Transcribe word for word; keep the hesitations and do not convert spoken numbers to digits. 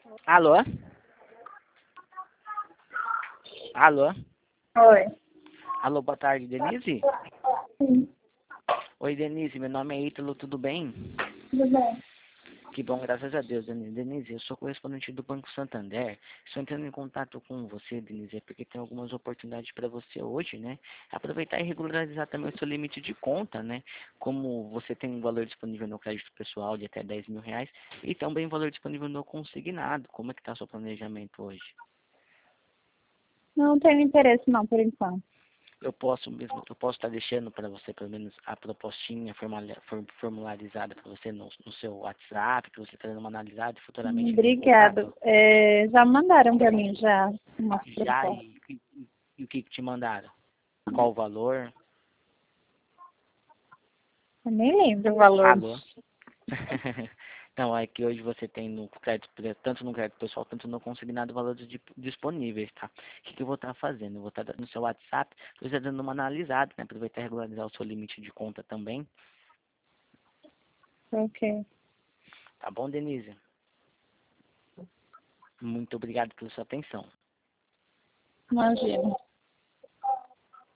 Alô? Alô? Oi. Alô, boa tarde, Denise? Sim, Oi, Denise, meu nome é Ítalo, tudo bem? tudo bem. Que bom, graças a Deus, Denise. Denise, eu sou correspondente do Banco Santander. Estou entrando em contato com você, Denise, porque tem algumas oportunidades para você hoje, né? Aproveitar e regularizar também o seu limite de conta, né? Como você tem um valor disponível no crédito pessoal de até dez mil reais e também um valor disponível no consignado. Como é que está o seu planejamento hoje? Não tenho interesse não, por enquanto. Eu posso mesmo, eu posso estar deixando para você pelo menos a propostinha formali- form- formularizada para você no, no seu WhatsApp, que você está dando uma analisada e futuramente entre em Obrigado. contato. É, já mandaram para mim já uma Já proposta. e, e, e o que, que te mandaram? Qual o valor? Eu nem lembro o valor. Alô? Então, é que hoje você tem no crédito, tanto no crédito pessoal, tanto no consignado, valores di- disponíveis, tá? O que, que eu vou estar fazendo? Eu vou estar dando no seu WhatsApp, você dando uma analisada, né? Aproveitar e regularizar o seu limite de conta também. Ok. Tá bom, Denise? Muito obrigado pela sua atenção. Imagina.